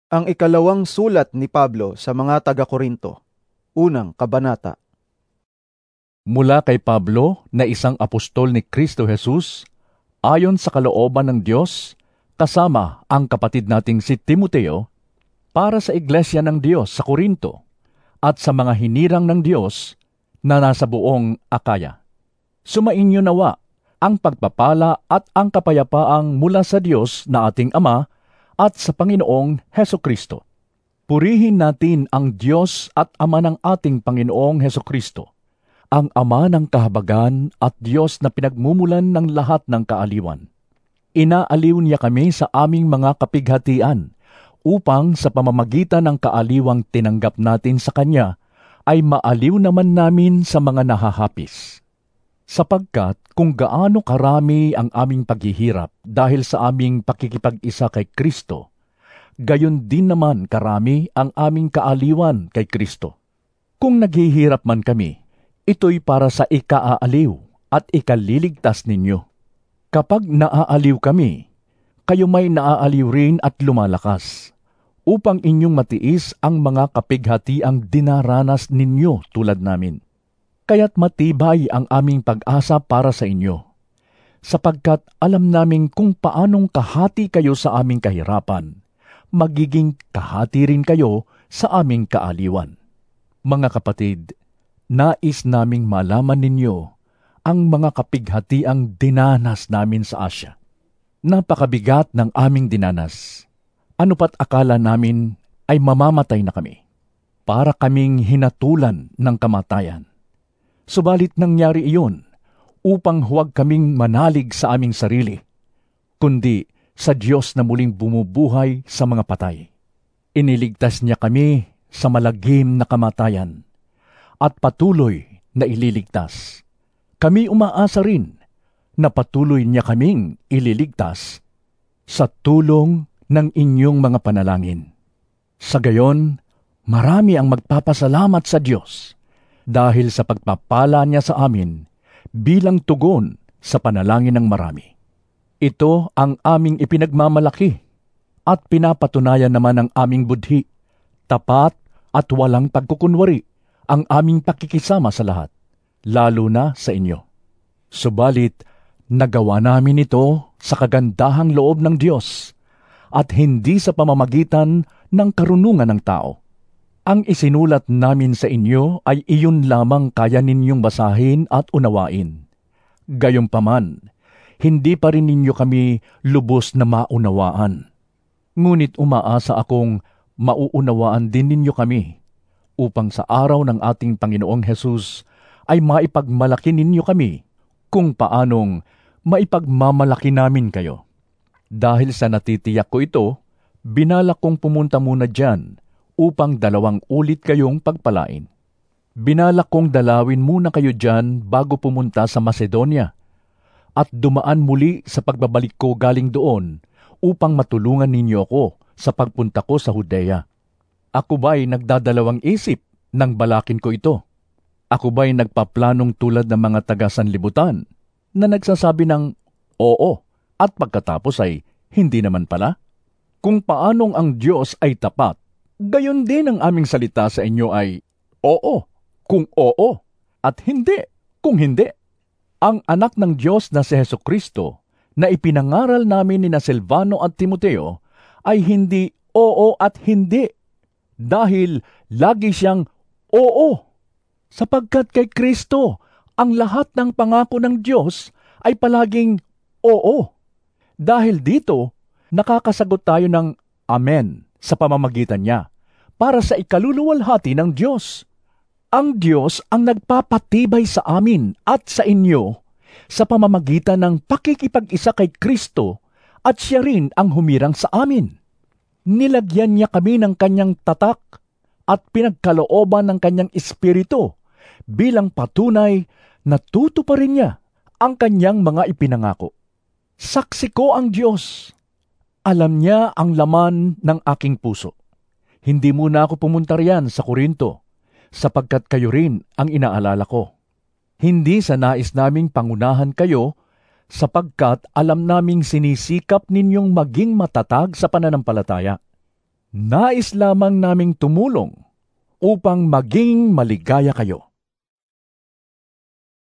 Ang ikalawang sulat ni Pablo sa mga taga-Korinto, unang kabanata. Mula kay Pablo na isang apostol ni Kristo Jesus, ayon sa kalooban ng Diyos, kasama ang kapatid nating si Timoteo, para sa iglesia ng Diyos sa Korinto at sa mga hinirang ng Diyos na nasa buong Akaya. Sumainyo nawa ang pagpapala at ang kapayapaang mula sa Diyos na ating Ama at sa Panginoong Hesukristo. Purihin natin ang Diyos at Ama ng ating Panginoong Hesukristo, ang Ama ng kahabagan at Diyos na pinagmumulan ng lahat ng kaaliwan. Inaaliw niya kami sa aming mga kapighatian, upang sa pamamagitan ng kaaliwang tinanggap natin sa Kanya, ay maaliw naman namin sa mga nahahapis. Sapagkat kung gaano karami ang aming paghihirap dahil sa aming pakikipag-isa kay Kristo, gayon din naman karami ang aming kaaliwan kay Kristo. Kung naghihirap man kami, ito'y para sa ikaaaliw at ikaliligtas ninyo. Kapag naaaliw kami, kayo may naaaliw rin at lumalakas, upang inyong matiis ang mga kapighatiang dinaranas ninyo tulad namin. Kaya't matibay ang aming pag-asa para sa inyo, sapagkat alam namin kung paanong kahati kayo sa aming kahirapan, magiging kahati rin kayo sa aming kaaliwan. Mga kapatid, nais naming malaman ninyo ang mga kapighatiang dinanas namin sa Asya. Napakabigat ng aming dinanas. Ano pat akala namin ay mamamatay na kami, para kaming hinatulan ng kamatayan. Subalit nangyari iyon upang huwag kaming manalig sa aming sarili, kundi sa Diyos na muling bumubuhay sa mga patay. Iniligtas niya kami sa malagim na kamatayan at patuloy na ililigtas. Kami umaasa rin na patuloy niya kaming ililigtas sa tulong ng inyong mga panalangin. Sa gayon, marami ang magpapasalamat sa Diyos dahil sa pagpapala niya sa amin bilang tugon sa panalangin ng marami. Ito ang aming ipinagmamalaki at pinapatunayan naman ng aming budhi, tapat at walang pagkukunwari ang aming pakikisama sa lahat, lalo na sa inyo. Subalit, nagawa namin ito sa kagandahang loob ng Diyos at hindi sa pamamagitan ng karunungan ng tao. Ang isinulat namin sa inyo ay iyon lamang kaya ninyong basahin at unawain. Gayunpaman, hindi pa rin ninyo kami lubos na maunawaan. Ngunit umaasa akong mauunawaan din ninyo kami, upang sa araw ng ating Panginoong Hesus ay maipagmalaki ninyo kami kung paanong maipagmamalaki namin kayo. Dahil sa natitiyak ko ito, binalak kong pumunta muna diyan upang 2 ulit kayong pagpalain. Binalak kong dalawin muna kayo diyan bago pumunta sa Macedonia at dumaan muli sa pagbabalik ko galing doon upang matulungan ninyo ako sa pagpunta ko sa Judea. Ako ba'y nagdadalawang isip nang balakin ko ito? Ako ba'y nagpaplanong tulad ng mga taga-sanlibutan na nagsasabi ng oo at pagkatapos ay hindi naman pala? Kung paanong ang Diyos ay tapat, gayon din ang aming salita sa inyo ay oo kung oo at hindi kung hindi. Ang anak ng Diyos na si Hesukristo na ipinangaral namin ni Silvano at Timoteo ay hindi oo at hindi, dahil lagi siyang oo, sapagkat kay Kristo ang lahat ng pangako ng Diyos ay palaging oo. Dahil dito, nakakasagot tayo ng Amen sa pamamagitan niya para sa ikaluluwalhati ng Diyos. Ang Diyos ang nagpapatibay sa amin at sa inyo sa pamamagitan ng pakikipag-isa kay Kristo, at siya rin ang humirang sa amin. Nilagyan niya kami ng kanyang tatak at pinagkalooban ng kanyang espiritu bilang patunay na tutuparin niya ang kanyang mga ipinangako. Saksi ko ang Diyos. Alam niya ang laman ng aking puso. Hindi muna ako pumunta riyan sa Korinto, sapagkat kayo rin ang inaalala ko. Hindi sa nais naming pangunahan kayo, sapagkat alam naming sinisikap ninyong maging matatag sa pananampalataya. Nais lamang naming tumulong upang maging maligaya kayo.